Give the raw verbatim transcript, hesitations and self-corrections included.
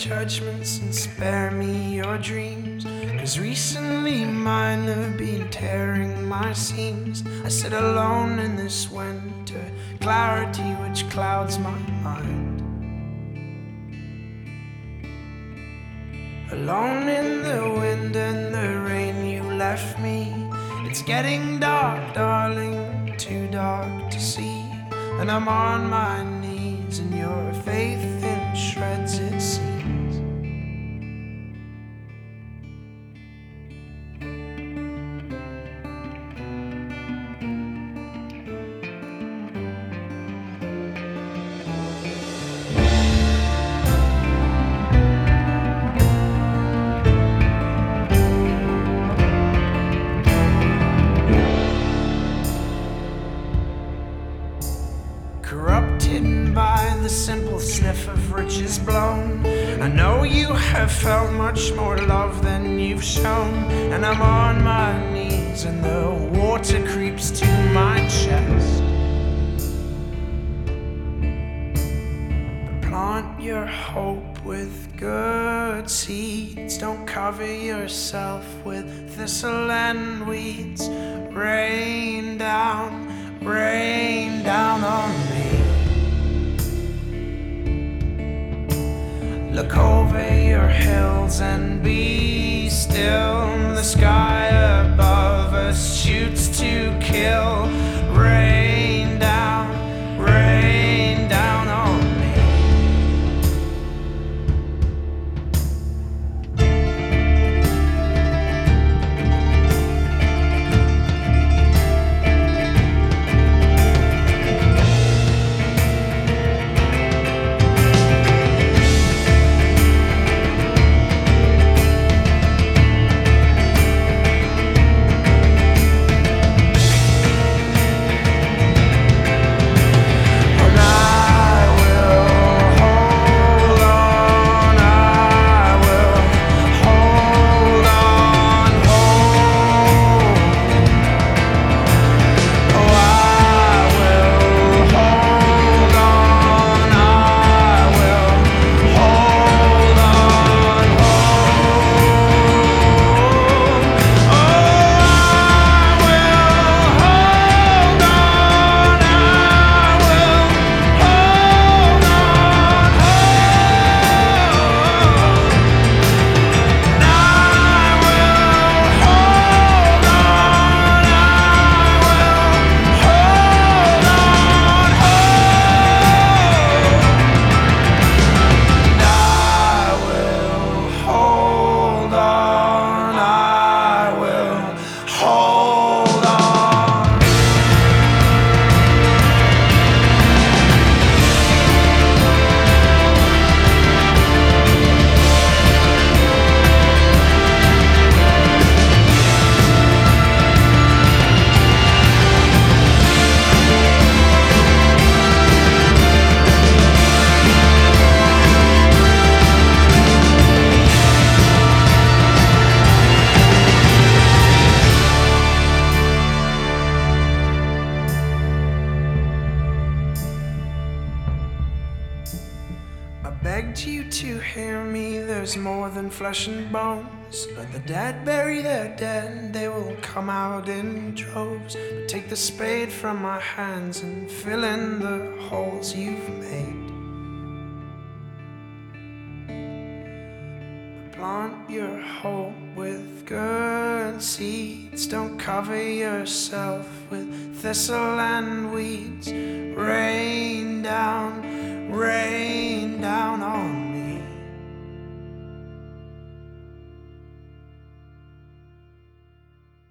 judgments and spare me your dreams. Cause recently mine have been tearing my seams. I sit alone in this winter clarity which clouds my mind. Alone in the wind and the rain you left me. It's getting dark, darling, too dark to see. And I'm on my knees and your faith in shreds it seems. Corrupted by the simple sniff of riches blown. I know you have felt much more love than you've shown. And I'm on my knees and the water creeps to my chest. But plant your hope with good seeds. Don't cover yourself with thistle and weeds. Rain down, rain down on me. Look over your hills and be still. The sky above us shoots to kill. Rain down, rain down on me. I begged you to hear me, there's more than flesh and bones. Let the dead bury their dead, they will come out in droves. But take the spade from my hands and fill in the holes you've made. But plant your hope with good seeds. Don't cover yourself with thistle and weeds. Rain down, rain down.